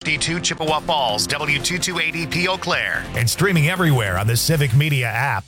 W52 Chippewa Falls, W228EP Eau Claire. And streaming everywhere on the Civic Media app.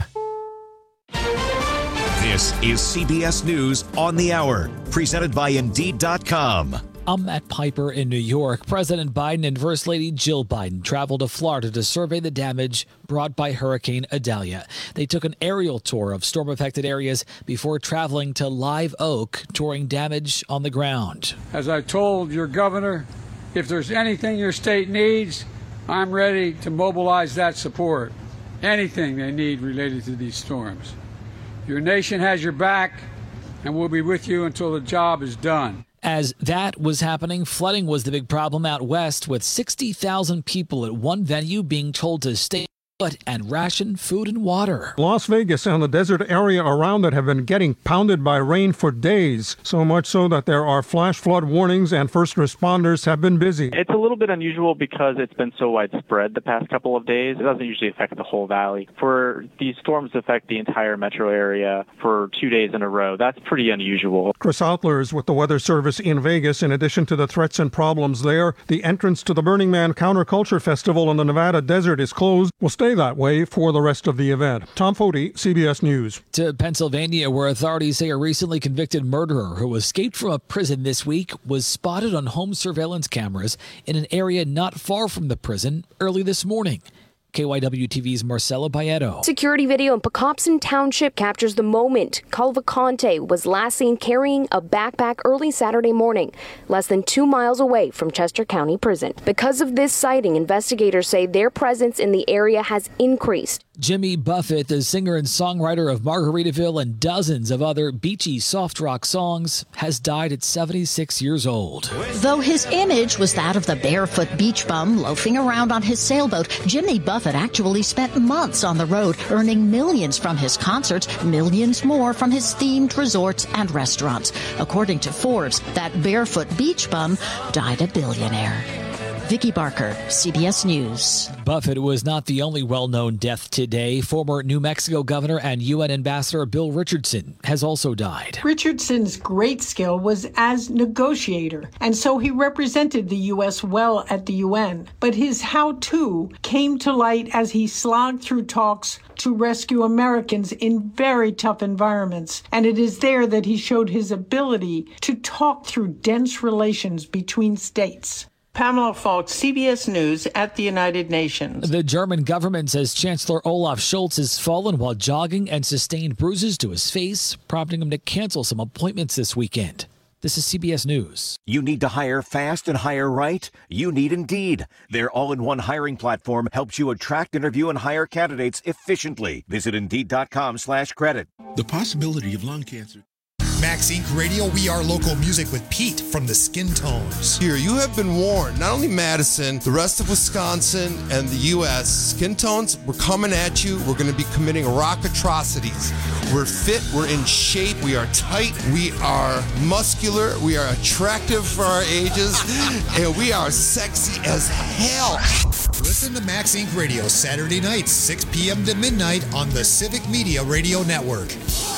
This is CBS News on the Hour, presented by Indeed.com. I'm Matt Piper in New York. President Biden and First Lady Jill Biden traveled to Florida to survey the damage brought by Hurricane Idalia. They took an aerial tour of storm-affected areas before traveling to Live Oak, touring damage on the ground. As I told your governor, if there's anything your state needs, I'm ready to mobilize that support. Anything they need related to these storms. Your nation has your back, and we'll be with you until the job is done. As that was happening, flooding was the big problem out west, with 60,000 people at one venue being told to stay put and ration food and water. Las Vegas and the desert area around it have been getting pounded by rain for days, so much so that there are flash flood warnings and first responders have been busy. It's a little bit unusual because it's been so widespread the past couple of days. It doesn't usually affect the whole valley. For these storms to affect the entire metro area for 2 days in a row, that's pretty unusual. Chris Outler is with the Weather Service in Vegas. In addition to the threats and problems there, the entrance to the Burning Man Counterculture Festival in the Nevada desert is closed. Will stay that way for the rest of the event. Tom Foti, CBS News. To Pennsylvania, where authorities say a recently convicted murderer who escaped from a prison this week was spotted on home surveillance cameras in an area not far from the prison early this morning. KYW-TV's Marcella Baeto. Security video in Pocopson Township captures the moment Calvaconte was last seen carrying a backpack early Saturday morning, less than 2 miles away from Chester County Prison. Because of this sighting, investigators say their presence in the area has increased. Jimmy Buffett, the singer and songwriter of Margaritaville and dozens of other beachy soft rock songs, has died at 76 years old. Though his image was that of the barefoot beach bum loafing around on his sailboat, Jimmy Buffett actually spent months on the road, earning millions from his concerts, millions more from his themed resorts and restaurants. According to Forbes, that barefoot beach bum died a billionaire. Vicki Barker, CBS News. Buffett was not the only well-known death today. Former New Mexico governor and UN ambassador Bill Richardson has also died. Richardson's great skill was as negotiator, and so he represented the U.S. well at the UN. But his how-to came to light as he slogged through talks to rescue Americans in very tough environments. And it is there that he showed his ability to talk through dense relations between states. Pamela Falk, CBS News at the United Nations. The German government says Chancellor Olaf Scholz has fallen while jogging and sustained bruises to his face, prompting him to cancel some appointments this weekend. This is CBS News. You need to hire fast and hire right? You need Indeed. Their all-in-one hiring platform helps you attract, interview, and hire candidates efficiently. Visit Indeed.com/credit. The possibility of lung cancer. Max Inc. Radio, we are local music with Pete from the Skin Tones. Here, you have been warned. Not only Madison, the rest of Wisconsin and the U.S. Skin Tones, we're coming at you. We're going to be committing rock atrocities. We're fit. We're in shape. We are tight. We are muscular. We are attractive for our ages. And we are sexy as hell. Listen to Max Inc. Radio Saturday nights, 6 p.m. to midnight on the Civic Media Radio Network.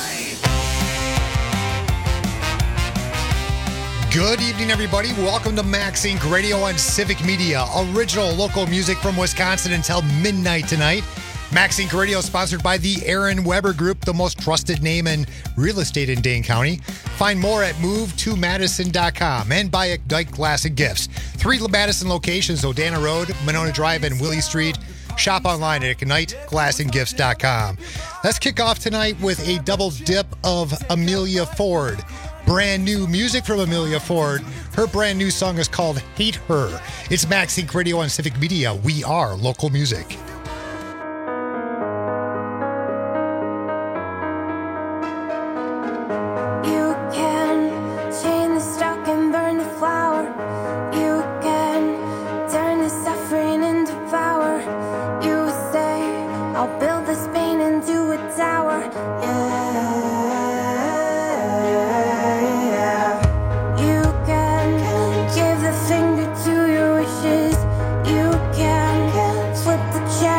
Good evening, everybody. Welcome to Max Inc. Radio on Civic Media. Original local music from Wisconsin until midnight tonight. Max Inc. Radio is sponsored by the Aaron Weber Group, the most trusted name in real estate in Dane County. Find more at MoveToMadison.com and by Ignite Glass and Gifts. 3 Madison locations, Odana Road, Monona Drive, and Willie Street. Shop online at IgniteGlassandGifts.com. Let's kick off tonight with a double dip of Amelia Ford. Brand new music from Amelia Ford. Her brand new song is called Hate Her. It's Max Inc. Radio on Civic Media. We are local music. Give the finger to your wishes. You can flip the chance.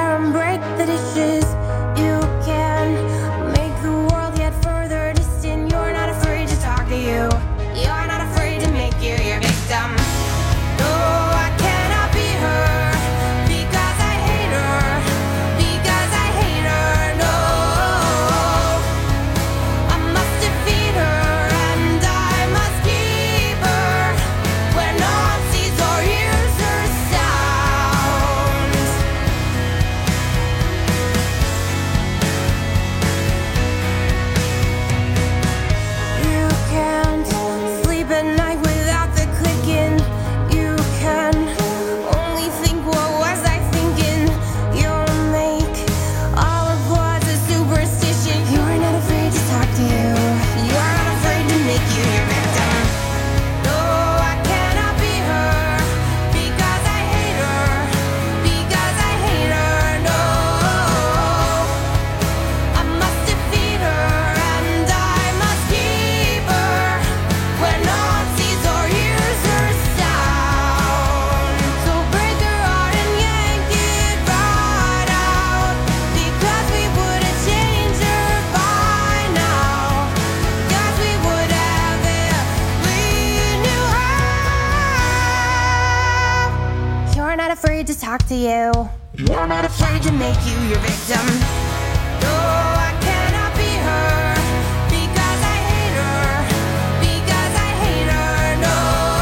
are not afraid to talk to you. You are not afraid to make you your victim. No, I cannot be her because I hate her. Because I hate her, no.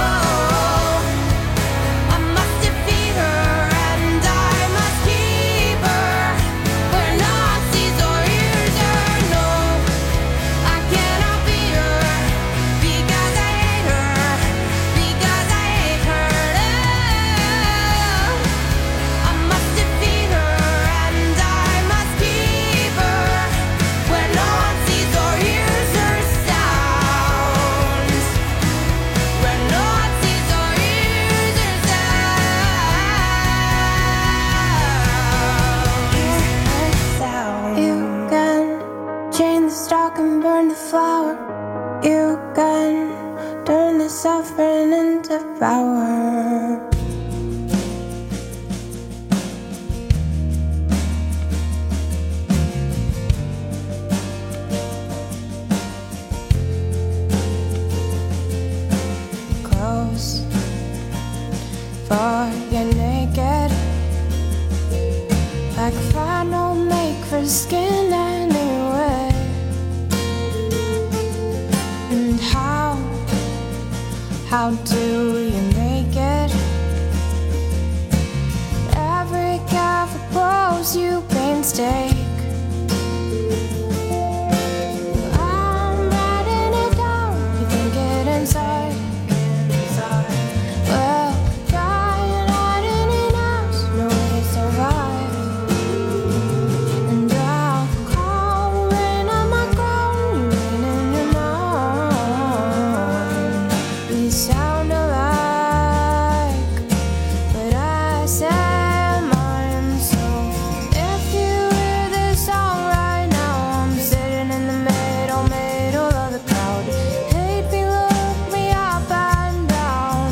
I must defeat her and I must keep her where Nazis or ears her. No, I cannot be her because I hate her. Because I hate her, no. I must defeat her and I must keep her where Nazis or ears her sounds. Where Nazis or ears her sounds. You can chain the stalk and burn the flower. You can turn the suffering into power. Close for you're naked, like a final make for skin anyway. And how do you make it? Every careful pose you painstake. I'm writing it down, you think it inside. Well, trying hiding it out, no way to survive. And I'll call rain on my crown, you rain in your mind. We sound alike, but I say mine. So if you hear this song right now, I'm sitting in the middle of the crowd. Hate me, look me up and down.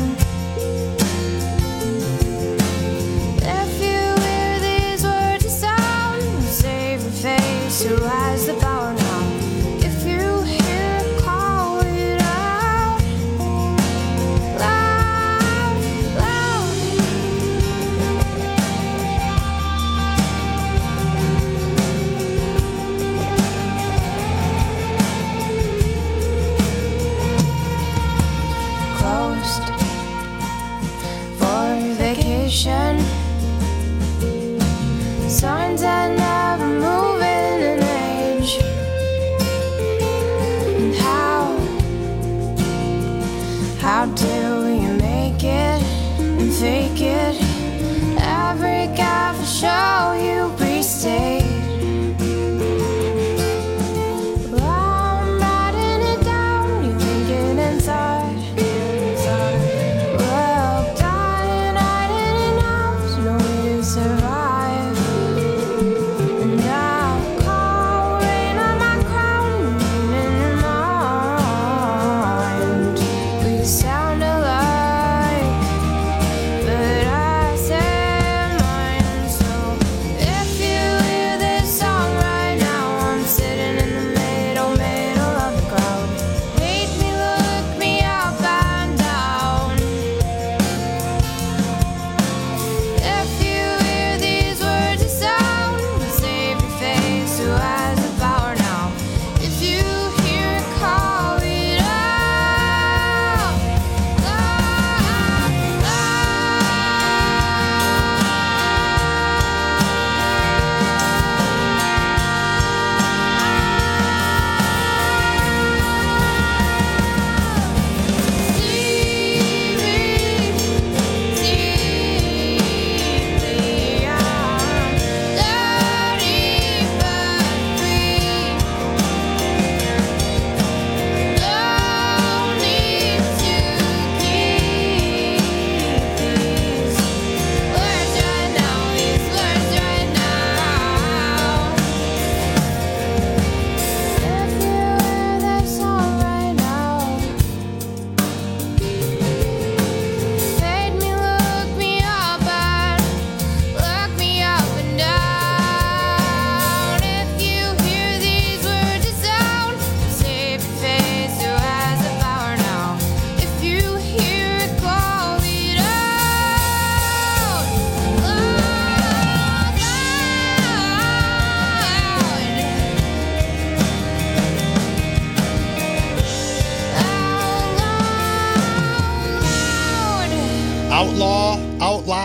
If you hear these words of sound, save your face, who has the power now? If you hear it, call it out loud, loud. Closed for vacation. Signs that never move in an age. And how do you make it and fake it? Every careful show you restate. I'm writing it down, you think it inside. Well, dying, hiding it out, no way to survive. And I'll call rain on my crown, rain in your mind. We sound alike, but I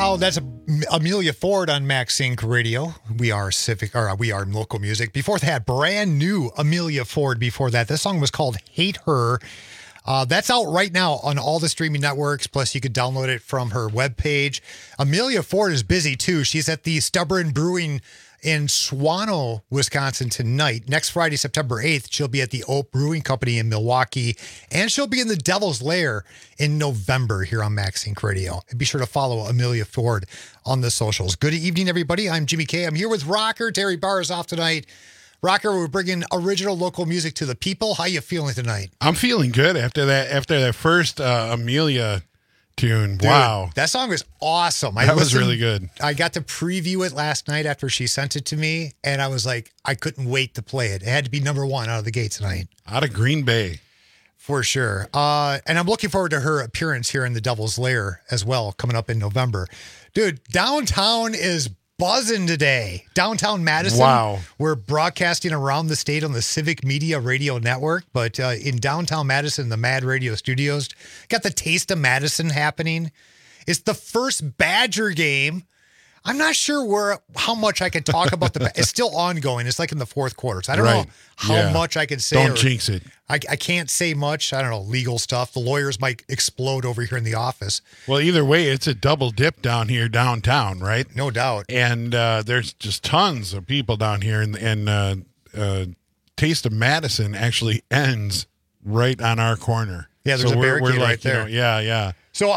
That's Amelia Ford on Max Inc. Radio. We are local music. Before that, brand new Amelia Ford. Before that, this song was called Hate Her. That's out right now on all the streaming networks. Plus, you could download it from her webpage. Amelia Ford is busy too. She's at the Stubborn Brewing in Swano, Wisconsin tonight. Next Friday, September 8th, she'll be at the Oak Brewing Company in Milwaukee, and she'll be in the Devil's Lair in November here on Max Inc. Radio. And be sure to follow Amelia Ford on the socials. Good evening, everybody. I'm Jimmy K. I'm here with Rocker. Terry Barr is off tonight. Rocker, we're bringing original local music to the people. How you feeling tonight? I'm feeling good after that first Amelia tune. Dude, wow. That song was awesome. That was really good. I got to preview it last night after she sent it to me, and I was like, I couldn't wait to play it. It had to be number one out of the gate tonight. Out of Green Bay. For sure. And I'm looking forward to her appearance here in the Devil's Lair as well, coming up in November. Dude, downtown is buzzing today. Downtown Madison. Wow. We're broadcasting around the state on the Civic Media Radio Network, but in downtown Madison, the Mad Radio Studios, got the Taste of Madison happening. It's the first Badger game. I'm not sure how much I can talk about it's still ongoing. It's like in the fourth quarter. So I don't know how much I can say. Don't jinx it. I can't say much. I don't know, legal stuff. The lawyers might explode over here in the office. Well, either way, it's a double dip down here downtown, right? No doubt. And there's just tons of people down here, and Taste of Madison actually ends right on our corner. Yeah, there's a barricade right there. Yeah. So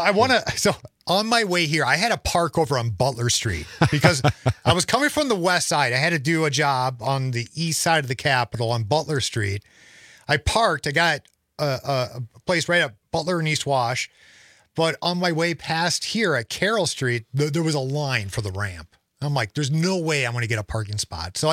on my way here, I had to park over on Butler Street because I was coming from the west side. I had to do a job on the east side of the Capitol on Butler Street. I parked. I got a place right at Butler and East Wash. But on my way past here at Carroll Street, there was a line for the ramp. I'm like, there's no way I'm going to get a parking spot. So I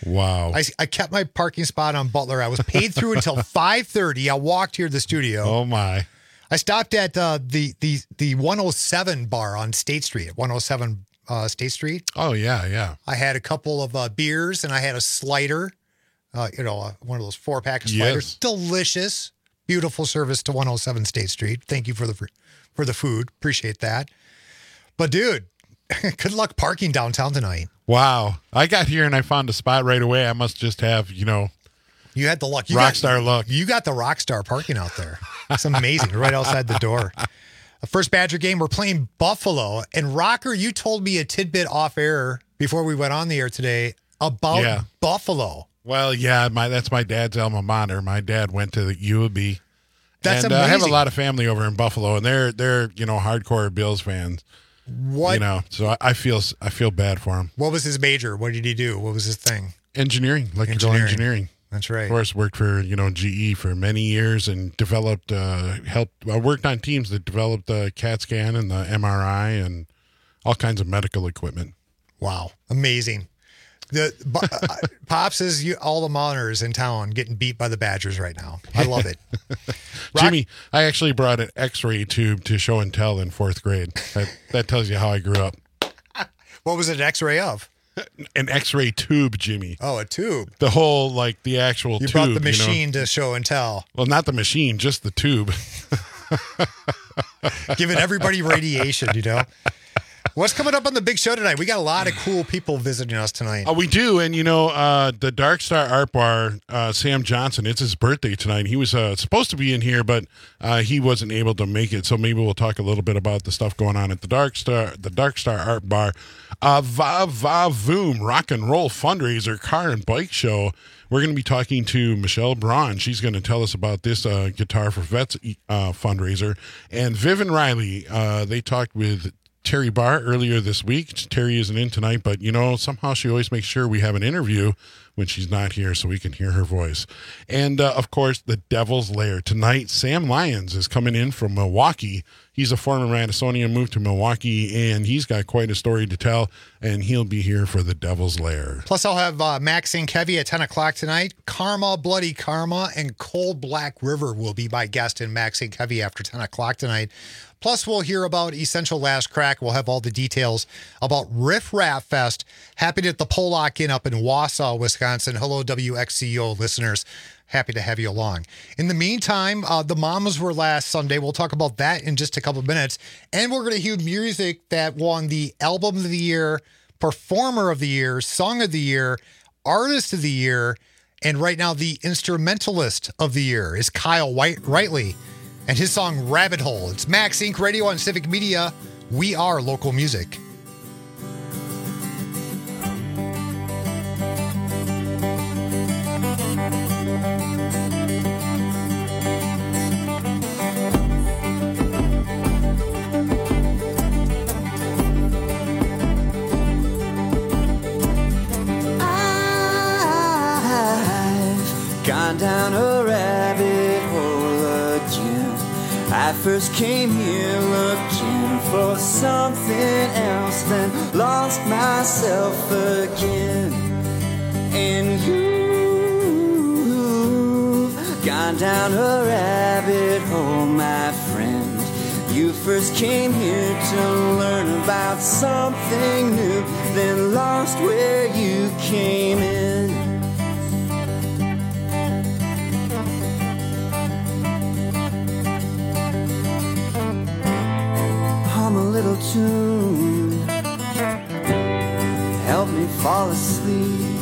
kept my parking spot on Butler. I was paid through until 5:30. I walked here to the studio. Oh, my. I stopped at the 107 bar on State Street, 107 State Street. Oh, yeah. I had a couple of beers, and I had a slider, one of those 4-pack of sliders. Yes. Delicious, beautiful service to 107 State Street. Thank you for the food. Appreciate that. But, dude, good luck parking downtown tonight. Wow. I got here, and I found a spot right away. I must just have, You had the luck. Rockstar luck. You got the Rockstar parking out there. It's amazing. Right outside the door. The first Badger game, we're playing Buffalo. And Rocker, you told me a tidbit off air before we went on the air today about Buffalo. Well, yeah, that's my dad's alma mater. My dad went to the U of B. That's amazing. I have a lot of family over in Buffalo, and they're hardcore Bills fans. What? So I feel bad for him. What was his major? What did he do? What was his thing? Electrical engineering. That's right. Of course, worked for GE for many years and developed, worked on teams that developed the CAT scan and the MRI and all kinds of medical equipment. Wow, amazing. Pop says all the monitors in town getting beat by the Badgers right now. I love it. Jimmy, I actually brought an X-ray tube to show and tell in 4th grade. That tells you how I grew up. What was it an X-ray of? An X-ray tube, Jimmy. Oh, a tube. The whole, the actual tube. You brought the machine to show and tell. Well, not the machine, just the tube. Giving everybody radiation, What's coming up on the big show tonight? We got a lot of cool people visiting us tonight. Oh, we do. And, the Dark Star Art Bar, Sam Johnson, it's his birthday tonight. He was supposed to be in here, but he wasn't able to make it. So maybe we'll talk a little bit about the stuff going on at the Dark Star Art Bar. Va-Va-Voom, rock and roll fundraiser, car and bike show. We're going to be talking to Michelle Braun. She's going to tell us about this Guitar for Vets fundraiser. And Viv and Riley, they talked with Terry Barr earlier this week. Terry isn't in tonight, but somehow she always makes sure we have an interview when she's not here so we can hear her voice. And of course, the Devil's Lair. Tonight, Sam Lyons is coming in from Milwaukee. He's a former Madisonian, moved to Milwaukee, and he's got quite a story to tell, and he'll be here for the Devil's Lair. Plus, I'll have Max and Kevy at 10 o'clock tonight. Karma, Bloody Karma, and Cold Black River will be my guest in Max and Kevy after 10 o'clock tonight. Plus, we'll hear about Essential Last Crack. We'll have all the details about Riff Raff Fest happening at the Pollock Inn up in Wausau, Wisconsin. Hello, WXCO listeners. happy to have you along. In the meantime, the Mamas were last Sunday. We'll talk about that in just a couple of minutes. And we're going to hear music that won the Album of the Year, Performer of the Year, Song of the Year, Artist of the Year, and right now the Instrumentalist of the Year is Kyle Whiteley and his song Rabbit Hole. It's Max Inc. Radio on Civic Media. We are local music. Gone down a rabbit hole again. I first came here looking for something else, then lost myself again. And you've gone down a rabbit hole, my friend. You first came here to learn about something new, then lost where you came in. Hum a little tune, help me fall asleep.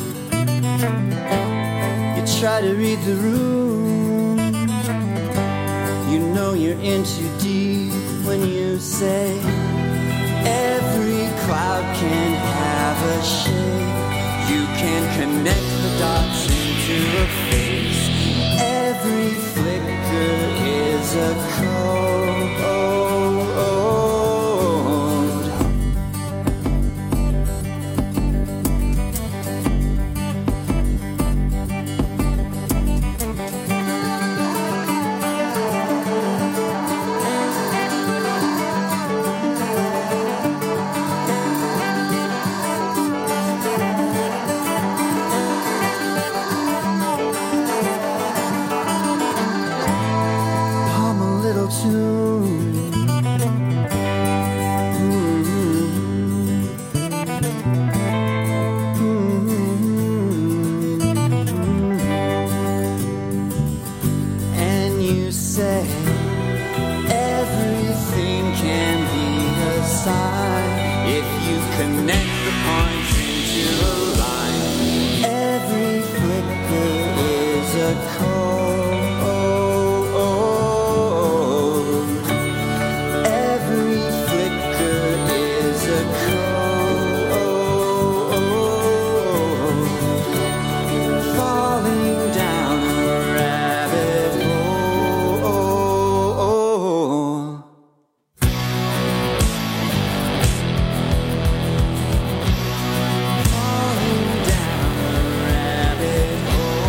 You try to read the room, you know you're in too deep when you say every cloud can have a shape. You can connect the dots into a face. Every flicker is a code. And you say everything can be a sign if you connect the points into a line. Every flicker is a code. Every flicker is a code. Falling down a rabbit hole. Falling down a rabbit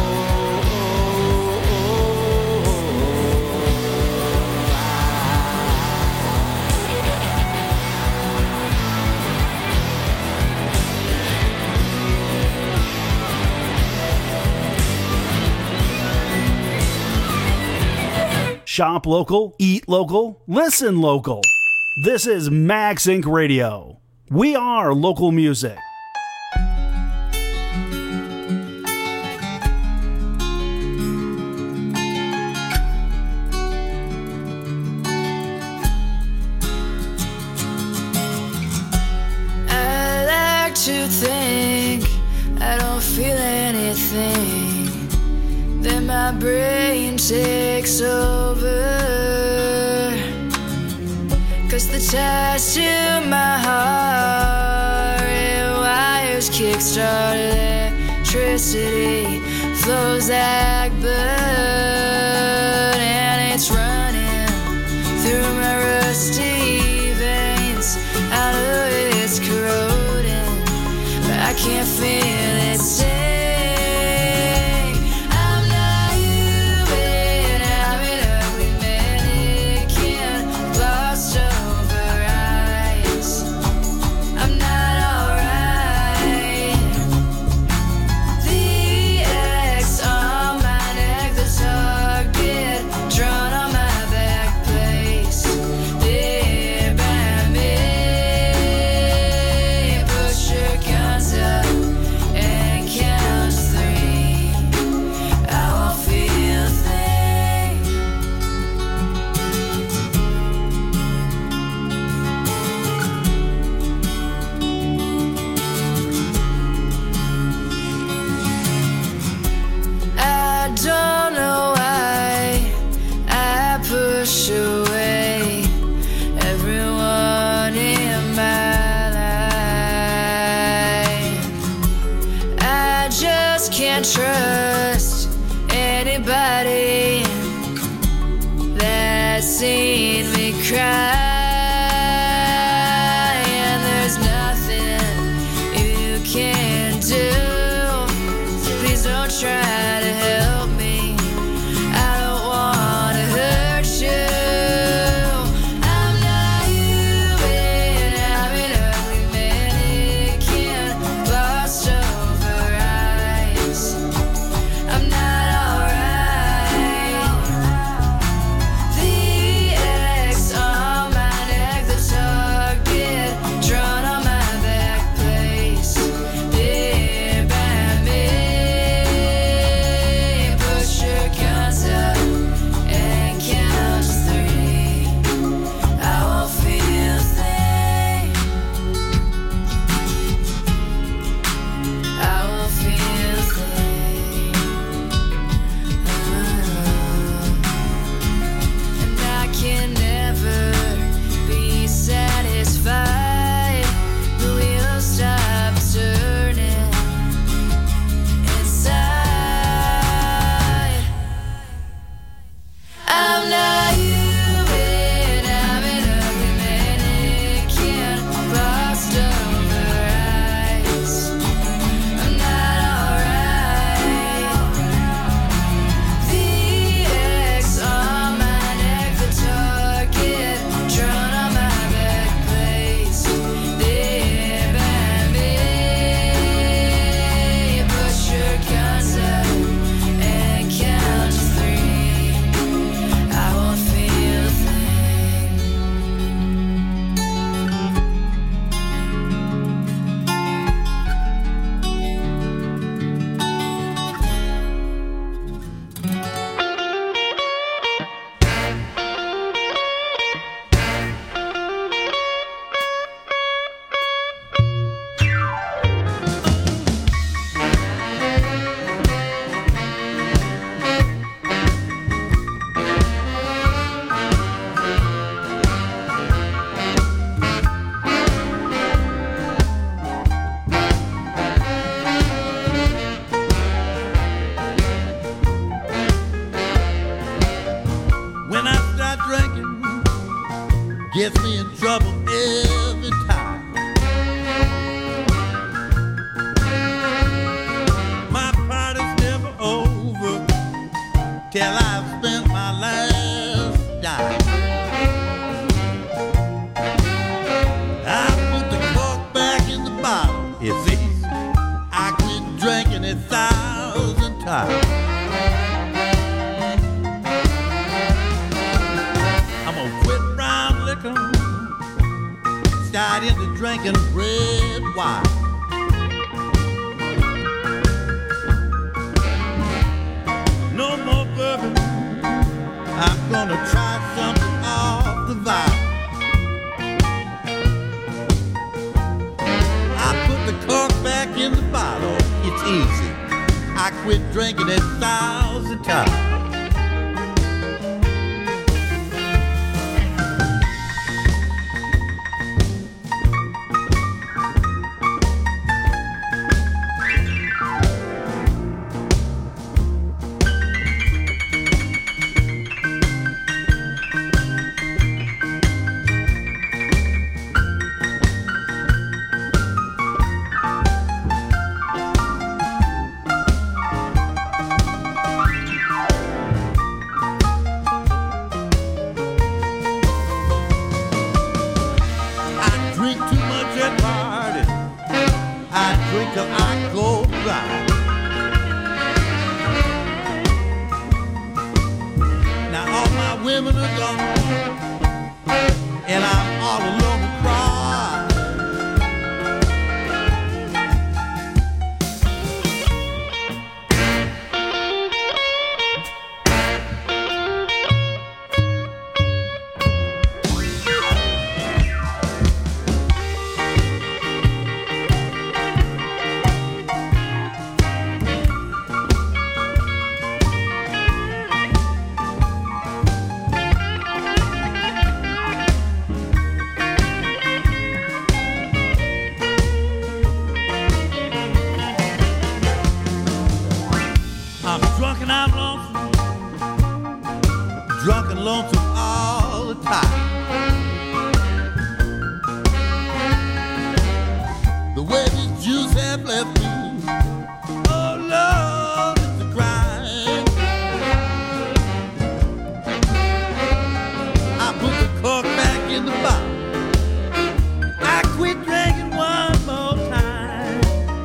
Shop local, eat local, listen local. This is Max Inc. Radio. We are local music. I like to think I don't feel anything, then my brain takes over. 'Cause the ties to my heart and wires kickstart, electricity flows like blood, and it's running through my rusty veins. I know it's corroding, but I can't feel it stay. I'm not human, I'm an ugly mannequin, glossed over eyes. I'm not alright. The X on my neck, the can't trust anybody that's seen me cry, and there's nothing you can do. So please don't try to help me. I don't want to hurt you. I'm not human. I'm an ugly mannequin, glossed over eyes. I'm not alright. The X on my neck, the target drawn on my back, placed there by me. Push your guns up and count to 3. I won't feel a thing. I won't feel a thing. And I can never be satisfied. The wheel stops turning inside. I'm not human. I'm an ugly mannequin, glossed over eyes. I'm not alright. The X on my neck, the target drawn on my back, placed there by me. Push your guns up and count to 3. I won't feel a thing. When I start drinking, gets me in trouble every time. My party's never over till I've spent my last dime. I put the cork back in the bottle. It's easy. I quit drinking 1,000 times. I'm gonna quit brown liquor, start into drinking red wine. No more bourbon, I'm gonna try something off the vine. I put the cork back in the bottle, it's easy. I quit drinking 1,000 times. I drink too much at parties. I drink till I go dry. Now all my women are gone, and I'm all alone to cry. the way these Jews have left me. Oh Lord, it's a crime. I put the cork back in the bottle. I quit drinking one more time.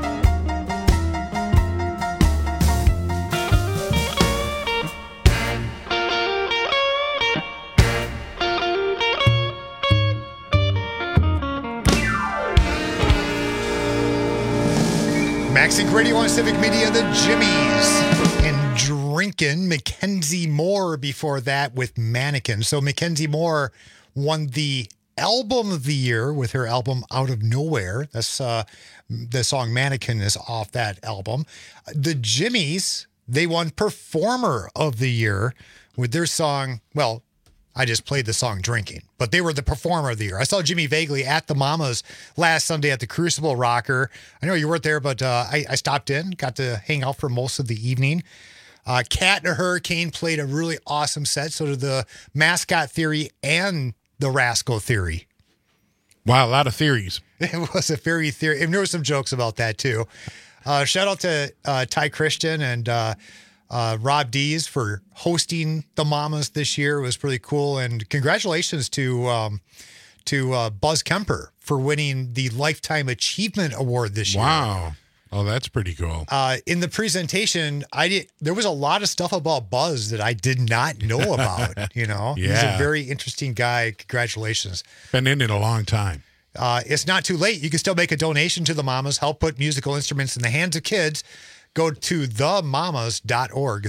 MaxInc Radio on Civic Media, the Jimmies. And drinking Mackenzie Moore before that with Mannequin. So Mackenzie Moore won the Album of the Year with her album Out of Nowhere. That's the song Mannequin is off that album. The Jimmies, they won Performer of the Year with their song, well, I just played the song Drinking, but they were the Performer of the Year. I saw Jimmy Vagley at the Mamas last Sunday at the Crucible Rocker. I know you weren't there, but I stopped in, got to hang out for most of the evening. Cat and a Hurricane played a really awesome set. So did the Mascot Theory and the Rascal Theory. Wow, a lot of theories. It was a fairy theory. And there were some jokes about that too. Shout out to Ty Christian and Rob Dees for hosting the Mamas this year. It was pretty cool. And congratulations to Buzz Kemper for winning the Lifetime Achievement Award this year. Wow. Oh, that's pretty cool. In the presentation, there was a lot of stuff about Buzz that I did not know about, you know? Yeah. He's a very interesting guy. Congratulations. Been in it a long time. It's not too late. You can still make a donation to the Mamas, help put musical instruments in the hands of kids. Go to themamas.org,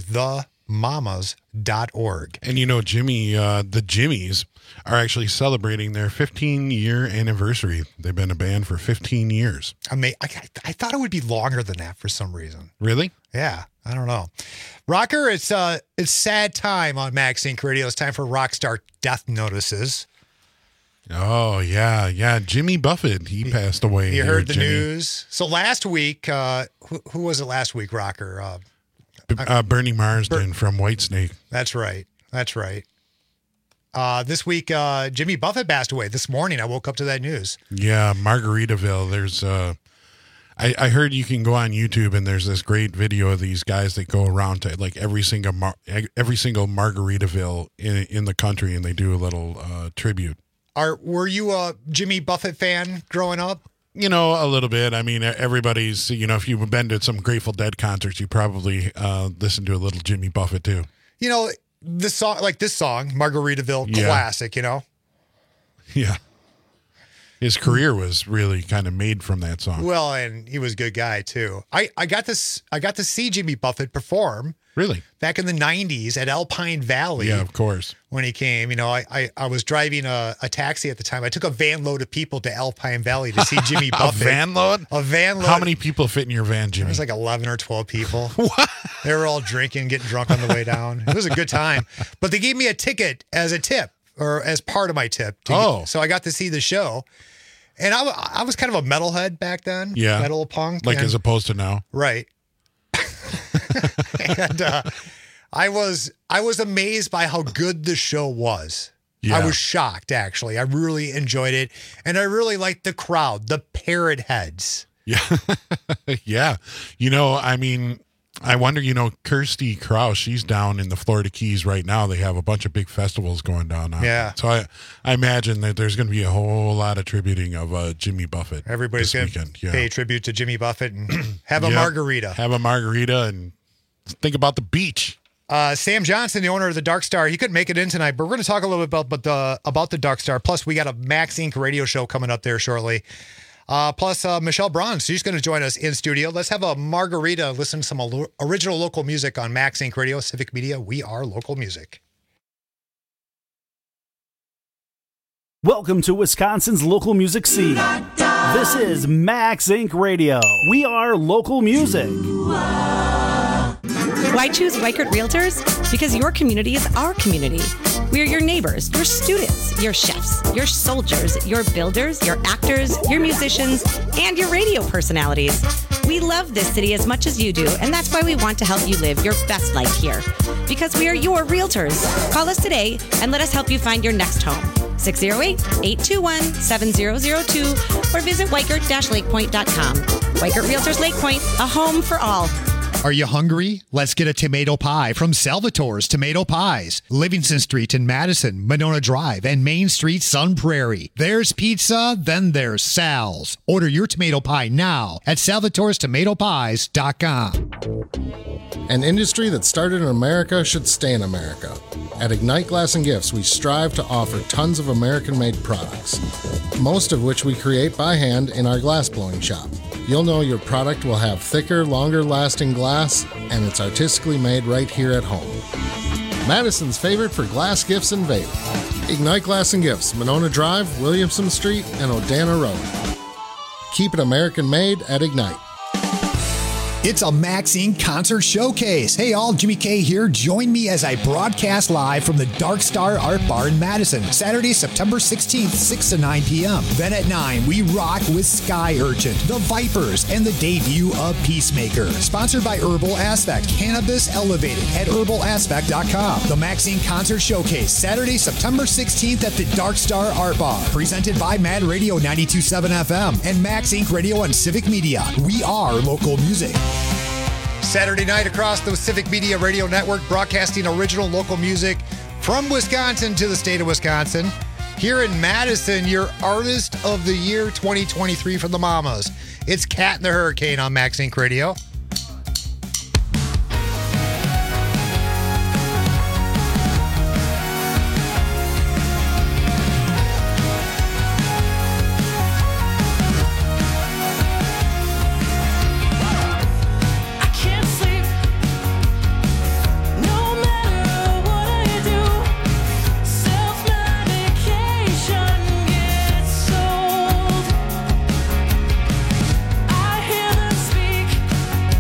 themamas.org. And you know, Jimmy, the Jimmies are actually celebrating their 15-year anniversary. They've been a band for 15 years. I thought it would be longer than that for some reason. Really? Yeah, I don't know. Rocker, it's sad time on MaxInc Radio. It's time for Rockstar Death Notices. Oh, yeah. Jimmy Buffett, he passed away. You heard the news. So last week, who was it last week, Rocker? Bernie Marsden from Whitesnake. That's right. This week, Jimmy Buffett passed away. This morning, I woke up to that news. Yeah, Margaritaville. There's I heard you can go on YouTube and there's this great video of these guys that go around to like every single Margaritaville in the country, and they do a little tribute. Were you a Jimmy Buffett fan growing up? You know, a little bit. I mean, everybody's, you know, if you've been to some Grateful Dead concerts, you probably listen to a little Jimmy Buffett too. You know, this song, Margaritaville classic, you know? Yeah. His career was really kind of made from that song. Well, and he was a good guy too. I got to see Jimmy Buffett perform. Really? Back in the 90s at Alpine Valley. Yeah, of course. When he came, you know, I was driving a taxi at the time. I took a van load of people to Alpine Valley to see Jimmy Buffett. A van load? A van load. How many people fit in your van, Jimmy? It was like 11 or 12 people. What? They were all drinking, getting drunk on the way down. It was a good time. But they gave me a ticket as a tip, or as part of my tip. So I got to see the show. And I was kind of a metalhead back then. Yeah. Metal punk. Like as opposed to now. Right. And I was amazed by how good the show was. Yeah. I was shocked, actually. I really enjoyed it. And I really liked the crowd, the parrot heads. Yeah. Yeah. You know, I mean, I wonder, you know, Kirsty Krause, she's down in the Florida Keys right now. They have a bunch of big festivals going down now. Yeah. So I imagine that there's going to be a whole lot of tributing of Jimmy Buffett. Everybody's going to pay tribute to Jimmy Buffett and have a margarita. Have a margarita and think about the beach. Sam Johnson, the owner of the Dark Star, he couldn't make it in tonight, but we're going to talk a little bit about the Dark Star. Plus, we got a MaxInc radio show coming up there shortly. Plus, Michelle Braun, she's going to join us in studio. Let's have a margarita, listen to some original local music on MaxInc Radio, Civic Media. We are local music. Welcome to Wisconsin's local music scene. This is MaxInc Radio. We are local music. Why choose Weichert Realtors? Because your community is our community. We're your neighbors, your students, your chefs, your soldiers, your builders, your actors, your musicians, and your radio personalities. We love this city as much as you do, and that's why we want to help you live your best life here. Because we are your realtors. Call us today and let us help you find your next home. 608-821-7002 or visit Weikert-lakepoint.com. Weikert Realtors Lake Point, a home for all. Are you hungry? Let's get a tomato pie from Salvatore's Tomato Pies. Livingston Street in Madison, Monona Drive, and Main Street, Sun Prairie. There's pizza, then there's Sal's. Order your tomato pie now at salvatorestomatopies.com. An industry that started in America should stay in America. At Ignite Glass and Gifts, we strive to offer tons of American-made products, most of which we create by hand in our glass blowing shop. You'll know your product will have thicker, longer-lasting glass, and it's artistically made right here at home. Madison's favorite for glass gifts and vape. Ignite Glass and Gifts, Monona Drive, Williamson Street, and Odana Road. Keep it American-made at Ignite. It's a Maxine Concert Showcase. Hey all, Jimmy K here. Join me as I broadcast live from the Dark Star Art Bar in Madison, Saturday, September 16th, 6 to 9 p.m. Then at 9, we rock with Sky Urchin, The Vipers, and the debut of Peacemaker. Sponsored by Herbal Aspect, Cannabis Elevated at herbalaspect.com. The Maxine Concert Showcase, Saturday, September 16th at the Dark Star Art Bar. Presented by Mad Radio 92.7 FM and Max Inc. Radio and Civic Media. We are local music. Saturday night across the Civic Media Radio Network, broadcasting original local music from Wisconsin to the state of Wisconsin. Here in Madison, your Artist of the Year 2023 from the Mamas. It's Cat and the Hurricane on Max Inc. Radio. I hear them speak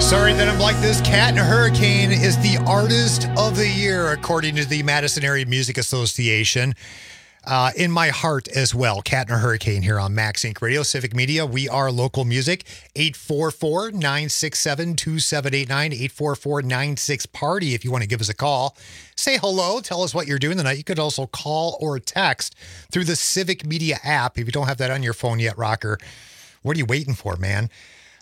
Sorry that I'm like this. Cat and Hurricane is the artist of the year, according to the Madison Area Music Association. In my heart as well. Cat and Hurricane here on Max Inc. Radio, Civic Media. We are local music. 844-967-2789. 844-96-PARTY if you want to give us a call. Say hello. Tell us what you're doing tonight. You could also call or text through the Civic Media app. If you don't have that on your phone yet, Rocker, what are you waiting for, man?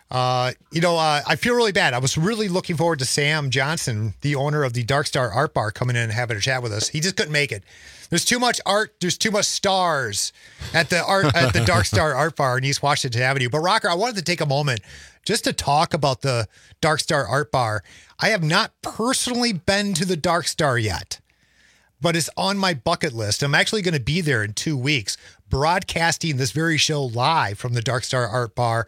I feel really bad. I was really looking forward to Sam Johnson, the owner of the Dark Star Art Bar, coming in and having a chat with us. He just couldn't make it. There's too much art. There's too much stars at the Dark Star Art Bar in East Washington Avenue. But Rocker, I wanted to take a moment just to talk about the Dark Star Art Bar. I have not personally been to the Dark Star yet, but it's on my bucket list. I'm actually going to be there in 2 weeks, broadcasting this very show live from the Dark Star Art Bar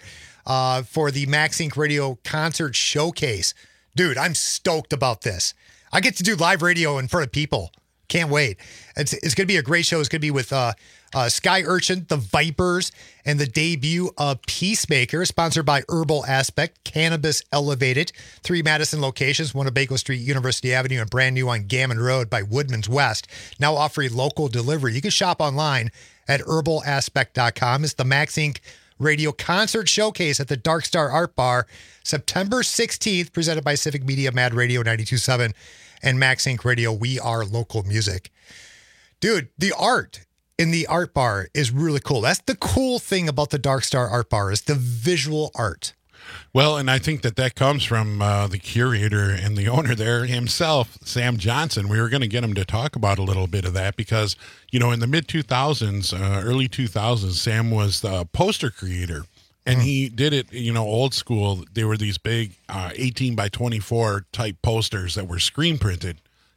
for the Max Inc. Radio Concert Showcase. Dude, I'm stoked about this. I get to do live radio in front of people. Can't wait. It's going to be a great show. It's going to be with Sky Urchin, the Vipers, and the debut of Peacemaker, sponsored by Herbal Aspect, Cannabis Elevated. 3 Madison locations, one at Baco Street, University Avenue, and brand new on Gammon Road by Woodman's West. Now offering local delivery. You can shop online at herbalaspect.com. It's the Max Inc. Radio Concert Showcase at the Dark Star Art Bar, September 16th, presented by Civic Media, Mad Radio 92.7, and Max Inc. Radio. We are local music. Dude, the art in the art bar is really cool. That's the cool thing about the Dark Star Art Bar is the visual art. Well, and I think that comes from the curator and the owner there himself, Sam Johnson. We were going to get him to talk about a little bit of that because, in the mid-2000s, early 2000s, Sam was the poster creator. And he did it, old school. They were these big 18 by 24 type posters that were screen printed,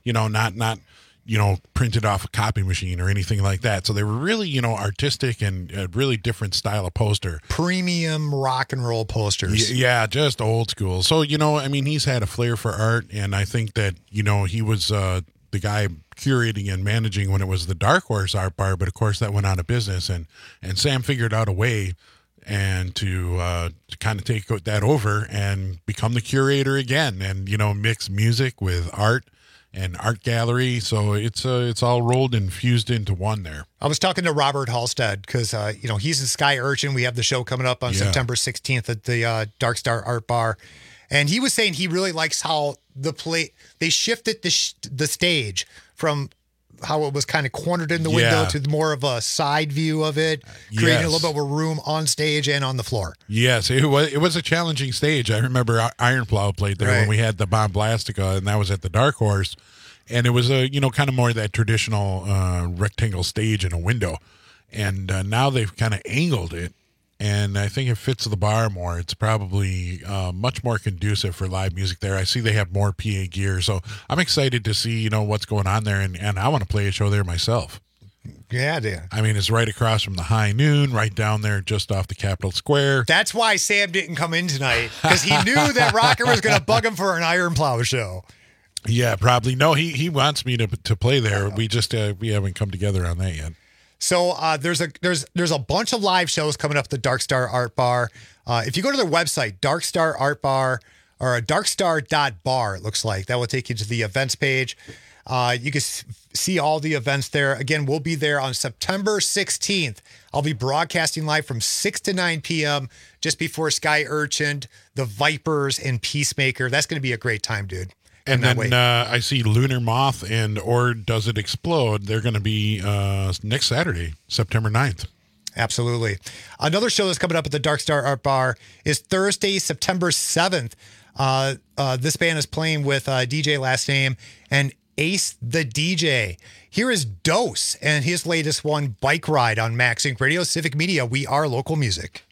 not printed off a copy machine or anything like that. So they were really, artistic and a really different style of poster. Premium rock and roll posters. Yeah, just old school. So, he's had a flair for art. And I think that, he was the guy curating and managing when it was the Dark Horse Art Bar. But, of course, that went out of business. And Sam figured out a way and to kind of take that over and become the curator again and, mix music with art and art gallery. So it's all rolled and fused into one there. I was talking to Robert Halstead because, he's in Sky Urchin. We have the show coming up on September 16th at the Dark Star Art Bar. And he was saying he really likes how they shifted the stage from how it was kind of cornered in the window to more of a side view of it, creating a little bit of a room on stage and on the floor. Yes, it was a challenging stage. I remember Iron Plow played there when we had the Bomblastica, and that was at the Dark Horse. And it was kind of more that traditional rectangle stage and a window. And now they've kind of angled it. And I think it fits the bar more. It's probably much more conducive for live music there. I see they have more PA gear. So I'm excited to see, what's going on there. And I want to play a show there myself. Yeah, dude. It's right across from the High Noon, right down there just off the Capitol Square. That's why Sam didn't come in tonight, because he knew that Rocker was going to bug him for an Iron Plow show. Yeah, probably. No, he wants me to play there. We just we haven't come together on that yet. So there's a bunch of live shows coming up at the Dark Star Art Bar. If you go to their website, Dark Star Art Bar or darkstar.bar, it looks like, that will take you to the events page. You can see all the events there. Again, we'll be there on September 16th. I'll be broadcasting live from 6 to 9 p.m. just before Sky Urchin, the Vipers, and Peacemaker. That's going to be a great time, dude. And then I see Lunar Moth and Or Does It Explode? They're going to be next Saturday, September 9th. Absolutely. Another show that's coming up at the Dark Star Art Bar is Thursday, September 7th. This band is playing with DJ Last Name and Ace the DJ. Here is Dose and his latest one, Bike Ride, on Max Inc. Radio, Civic Media. We are local music.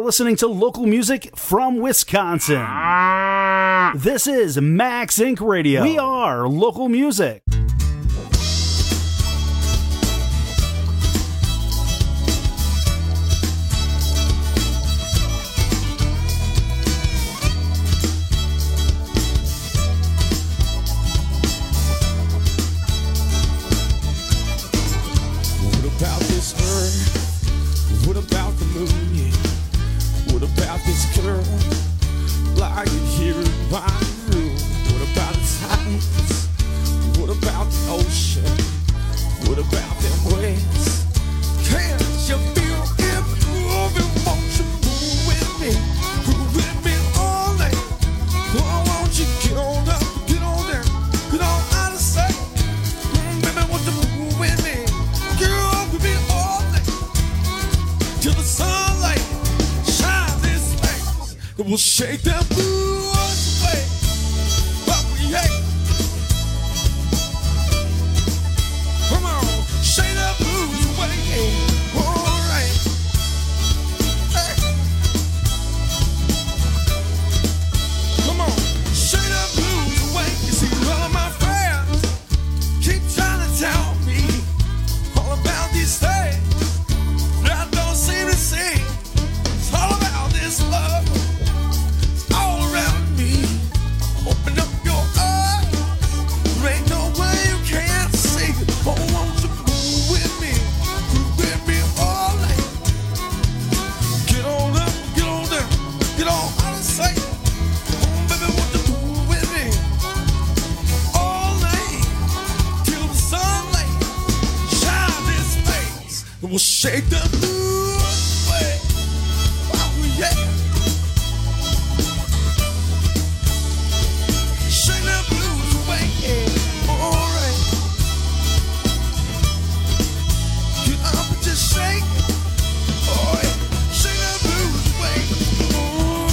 listening to local music from Wisconsin. This is Max Inc. Radio. We are local music. We'll shake them blues away. What we hate. Come on, shake them blues away. All right. Hey. Come on, shake them blues away. You see, all of my friends keep trying to tell me all about these things that I don't seem to see. It's all about this love. We'll shake the blues away. Oh, yeah. Shake the blues away. Yeah. All right. Get up and just shake. Oh, yeah. Shake the blues away. Oh.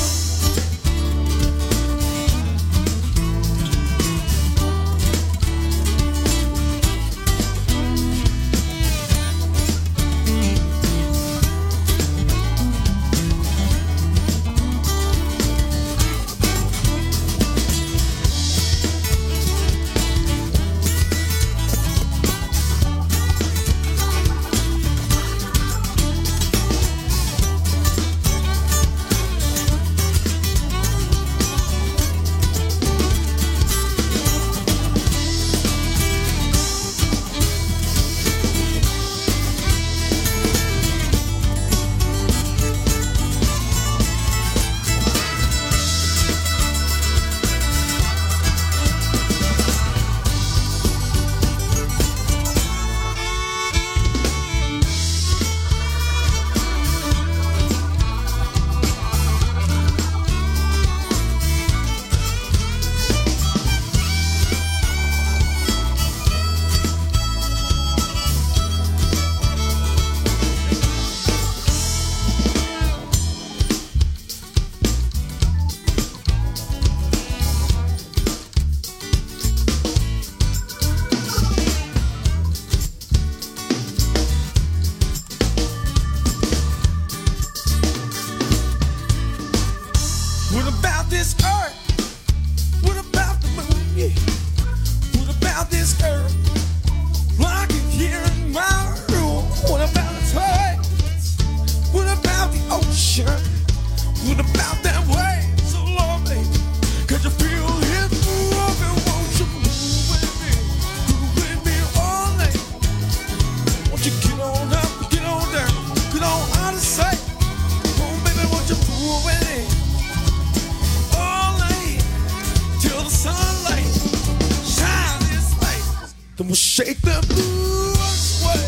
Then we'll shake the blues away.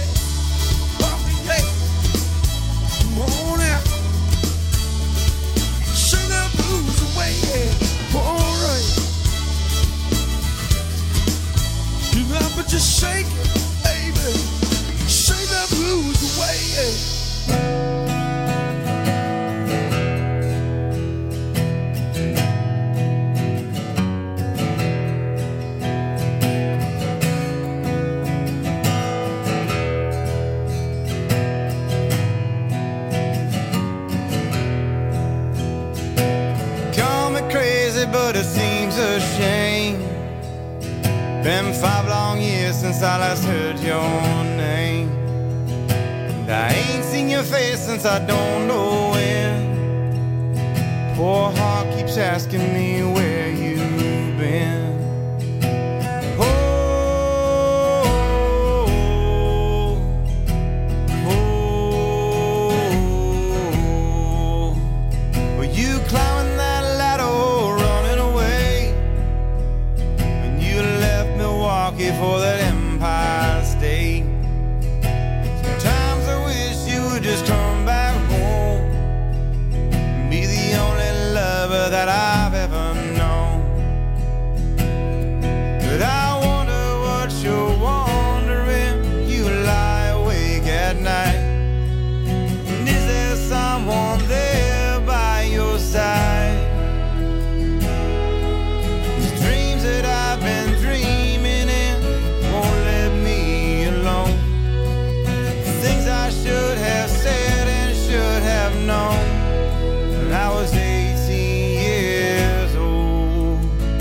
Oh, yeah. Come on out. Shake the blues away. Yeah. All right. Get up and just shake it, baby. Shake the blues away. Yeah. but it seems a shame. Been 5 long years since I last heard your name. And I ain't seen your face since I don't know when. Poor heart keeps asking me where you've been. Climbing that ladder, running away. When you left Milwaukee for that Empire State. Sometimes I wish you would just come back home. Be the only lover that I've ever known. But I wonder what you're wondering. You lie awake at night. And is there someone there by your side? These dreams that I've been dreaming in won't let me alone. Things I should have said and should have known when I was 18 years old.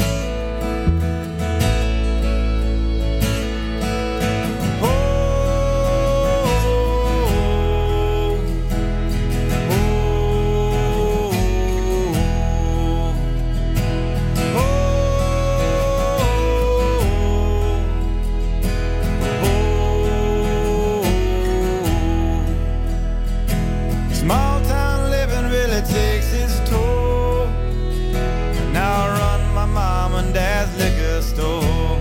Small town living really takes its toll. Now I run my mom and dad's liquor store.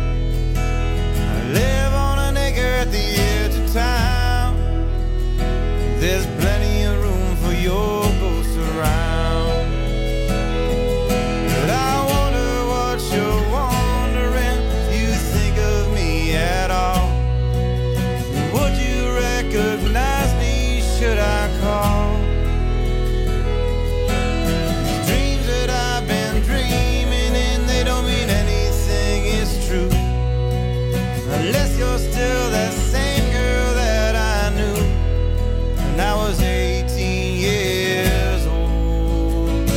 I live on an acre at the edge of town. There's plenty of room for your ghosts around. But I wonder what you're wondering. Do you think of me at all? Would you recognize me? Should I call? These dreams that I've been dreaming in, they don't mean anything is true. Unless you're still that same girl that I knew when I was 18 years old.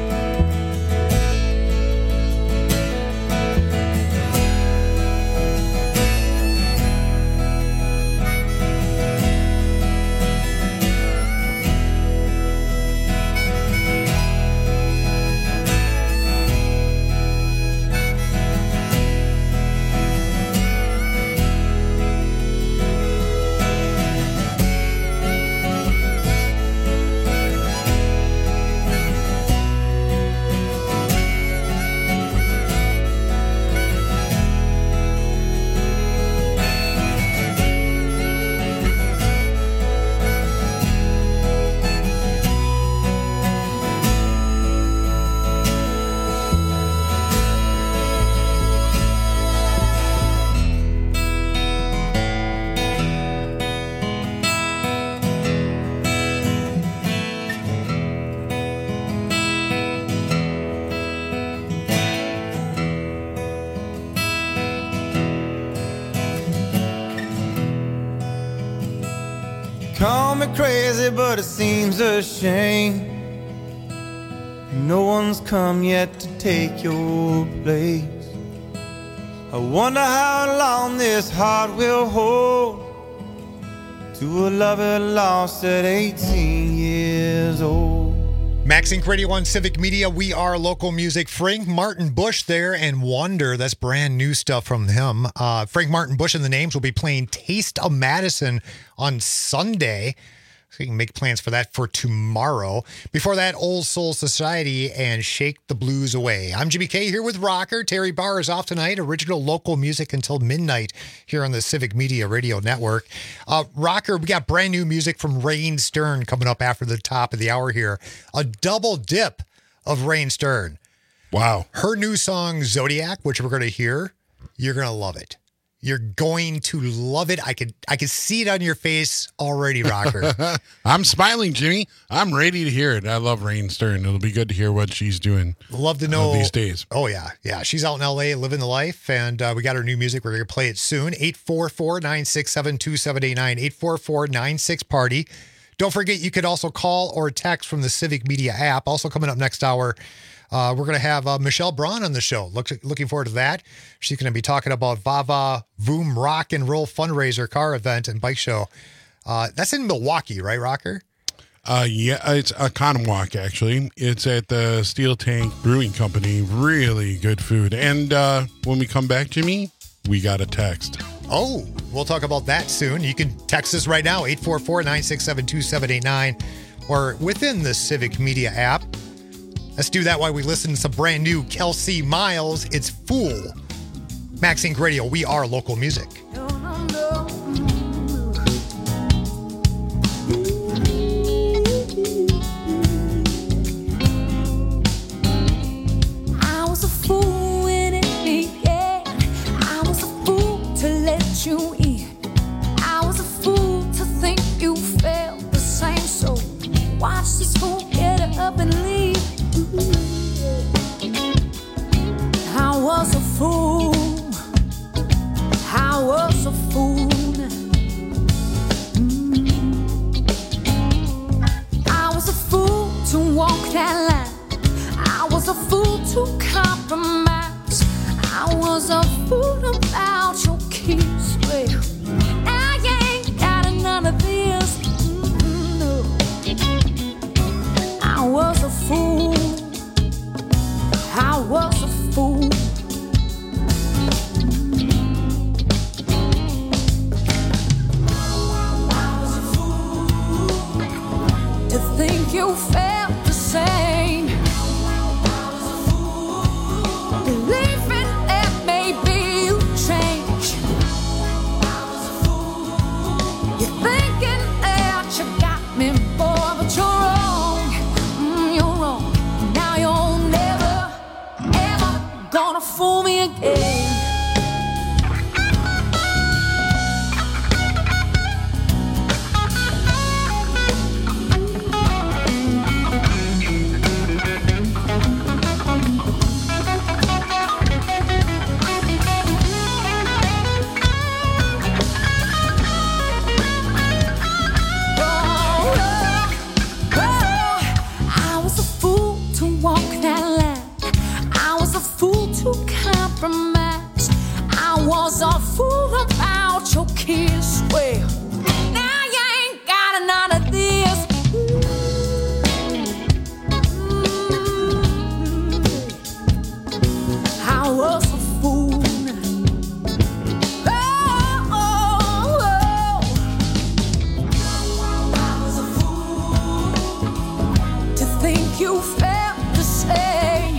Call me crazy, but it seems a shame. No one's come yet to take your place. I wonder how long this heart will hold to a lover lost at 18 years old. Max Inc. Radio on Civic Media. We are local music. Frank Martin Bush there and Wander. That's brand new stuff from him. Frank Martin Bush and the Names will be playing Taste of Madison on Sunday. So you can make plans for that for tomorrow. Before that, Old Soul Society and Shake the Blues Away. I'm Jimmy K here with Rocker. Terry Barr is off tonight. Original local music until midnight here on the Civic Media Radio Network. Rocker, we got brand new music from Rain Stern coming up after the top of the hour here. A double dip of Rain Stern. Wow. Her new song, Zodiac, which we're going to hear, you're going to love it. You're going to love it. I could see it on your face already, Rocker. I'm smiling, Jimmy. I'm ready to hear it. I love Rain Stern. It'll be good to hear what she's doing. Love to know these days. Oh yeah, yeah. She's out in LA living the life, and we got her new music. We're gonna play it soon. 844-967-2789. 844-96-PARTY. Don't forget, you could also call or text from the Civic Media app. Also coming up next hour, We're going to have Michelle Braun on the show. Looking forward to that. She's going to be talking about Vava Voom Rock and Roll fundraiser car event and bike show. That's in Milwaukee, right, Rocker? Yeah, it's a Conowalk, actually. It's at the Steel Tank Brewing Company. Really good food. And when we come back, Jimmy, we got a text. Oh, we'll talk about that soon. You can text us right now, 844-967-2789, or within the Civic Media app. Let's do that while we listen to some brand new Kelsey Miles. It's Fool. Max Inc. Radio, we are local music. I was a fool when it began. I was a fool to let you in. I was a fool to think you felt the same. So watch this fool get up and leave. I was a fool. I was a fool. I was a fool to walk that line. I was a fool to compromise. I was a fool about your kiss. Well, I ain't got none of this. No. I was a fool. I was a fool. To think you felt the same. Believing that maybe you change. You're thinking that you got me, boy, but you're wrong. You're wrong. Now you're never, ever gonna fool me again. I was a fool about your kiss. Well, now you ain't got none of this. I was a fool. I was a fool to think you felt the same.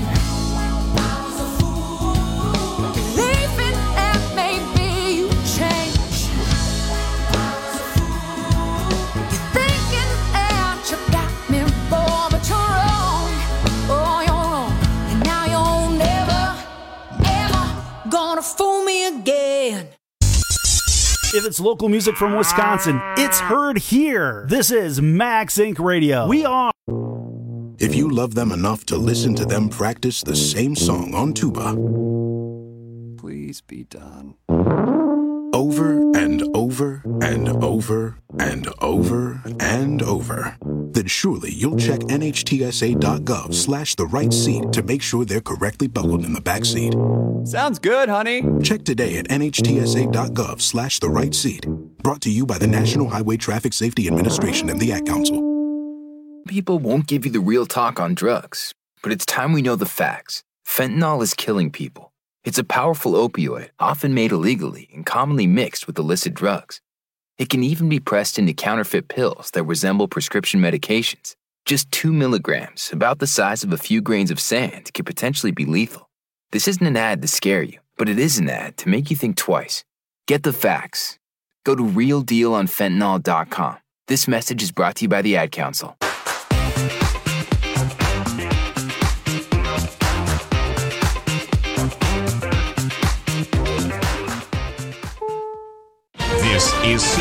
Fool me again. If it's local music from Wisconsin, it's heard here. This is Max Inc. Radio. We are. If you love them enough to listen to them practice the same song on tuba, please be done. Over and over and over and over and over, then surely you'll check NHTSA.gov/the right seat to make sure they're correctly buckled in the back seat. Sounds good, honey. Check today at NHTSA.gov/the right seat. Brought to you by the National Highway Traffic Safety Administration and the Ad Council. People won't give you the real talk on drugs, but it's time we know the facts. Fentanyl is killing people. It's a powerful opioid, often made illegally and commonly mixed with illicit drugs. It can even be pressed into counterfeit pills that resemble prescription medications. Just 2 milligrams, about the size of a few grains of sand, can potentially be lethal. This isn't an ad to scare you, but it is an ad to make you think twice. Get the facts. Go to realdealonfentanyl.com. This message is brought to you by the Ad Council. This is